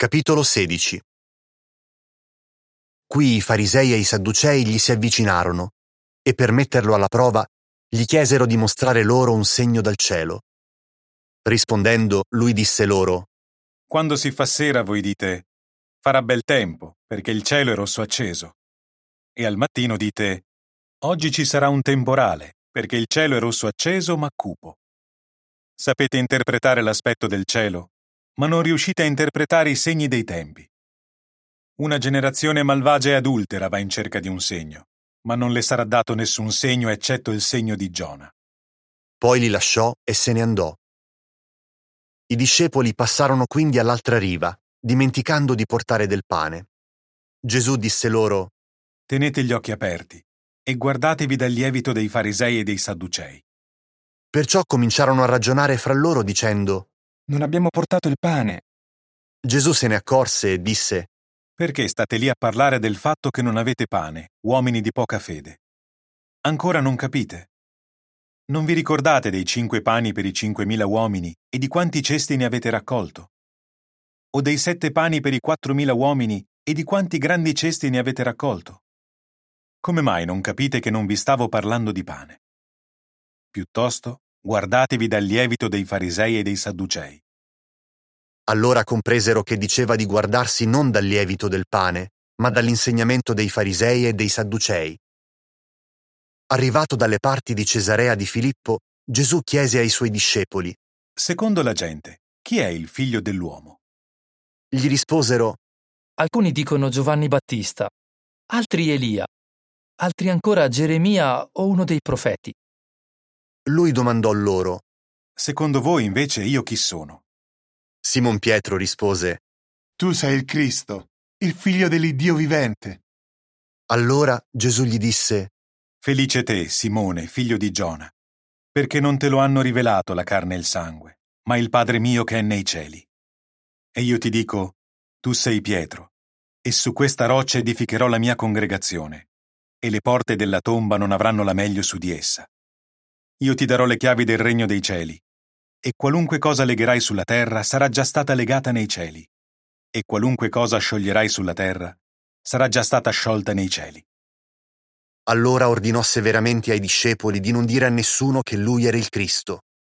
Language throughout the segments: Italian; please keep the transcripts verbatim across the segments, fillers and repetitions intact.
Capitolo sedici. Qui i farisei e i sadducei gli si avvicinarono e per metterlo alla prova gli chiesero di mostrare loro un segno dal cielo. Rispondendo, lui disse loro: Quando si fa sera voi dite: farà bel tempo, perché il cielo è rosso acceso. E al mattino dite: oggi ci sarà un temporale, perché il cielo è rosso acceso ma cupo. Sapete interpretare l'aspetto del cielo, ma non riuscite a interpretare i segni dei tempi. Una generazione malvagia e adultera va in cerca di un segno, ma non le sarà dato nessun segno eccetto il segno di Giona. Poi li lasciò e se ne andò. I discepoli passarono quindi all'altra riva, dimenticando di portare del pane. Gesù disse loro: Tenete gli occhi aperti e guardatevi dal lievito dei farisei e dei sadducei. Perciò cominciarono a ragionare fra loro dicendo: Non abbiamo portato il pane. Gesù se ne accorse e disse: Perché state lì a parlare del fatto che non avete pane, uomini di poca fede? Ancora non capite? Non vi ricordate dei cinque pani per i cinquemila uomini e di quanti cesti ne avete raccolto? O dei sette pani per i quattromila uomini e di quanti grandi cesti ne avete raccolto? Come mai non capite che non vi stavo parlando di pane? Piuttosto, guardatevi dal lievito dei farisei e dei sadducei. Allora compresero che diceva di guardarsi non dal lievito del pane, ma dall'insegnamento dei farisei e dei sadducei. Arrivato dalle parti di Cesarea di Filippo, Gesù chiese ai suoi discepoli: Secondo la gente, chi è il figlio dell'uomo? Gli risposero: Alcuni dicono Giovanni Battista, altri Elia, altri ancora Geremia o uno dei profeti. Lui domandò loro: Secondo voi invece io chi sono? Simon Pietro rispose: Tu sei il Cristo, il figlio dell'Iddio vivente. Allora Gesù gli disse: Felice te, Simone, figlio di Giona, perché non te lo hanno rivelato la carne e il sangue, ma il Padre mio che è nei cieli. E io ti dico, tu sei Pietro, e su questa roccia edificherò la mia congregazione, e le porte della tomba non avranno la meglio su di essa. Io ti darò le chiavi del regno dei cieli, e qualunque cosa legherai sulla terra sarà già stata legata nei cieli, e qualunque cosa scioglierai sulla terra sarà già stata sciolta nei cieli. Allora ordinò severamente ai discepoli di non dire a nessuno che lui era il Cristo.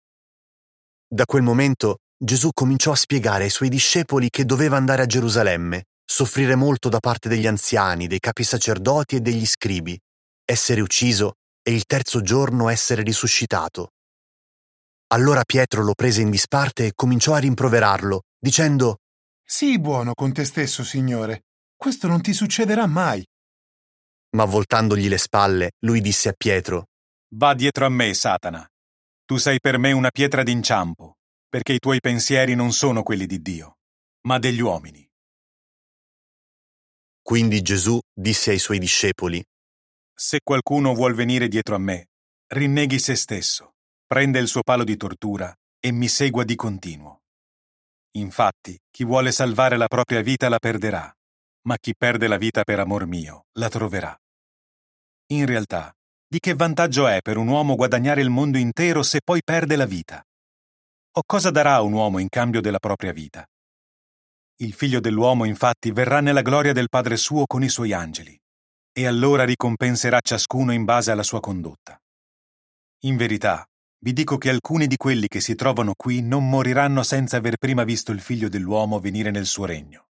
Da quel momento Gesù cominciò a spiegare ai suoi discepoli che doveva andare a Gerusalemme, soffrire molto da parte degli anziani, dei capi sacerdoti e degli scribi, essere ucciso e il terzo giorno essere risuscitato. Allora Pietro lo prese in disparte e cominciò a rimproverarlo, dicendo: Sii buono con te stesso, Signore. Questo non ti succederà mai. Ma voltandogli le spalle, lui disse a Pietro: Va dietro a me, Satana. Tu sei per me una pietra d'inciampo, perché i tuoi pensieri non sono quelli di Dio, ma degli uomini. Quindi Gesù disse ai suoi discepoli: Se qualcuno vuol venire dietro a me, rinneghi se stesso, prende il suo palo di tortura e mi segua di continuo. Infatti, chi vuole salvare la propria vita la perderà, ma chi perde la vita per amor mio la troverà. In realtà, di che vantaggio è per un uomo guadagnare il mondo intero se poi perde la vita? O cosa darà un uomo in cambio della propria vita? Il figlio dell'uomo infatti verrà nella gloria del Padre suo con i suoi angeli, e allora ricompenserà ciascuno in base alla sua condotta. In verità, vi dico che alcuni di quelli che si trovano qui non moriranno senza aver prima visto il figlio dell'uomo venire nel suo regno.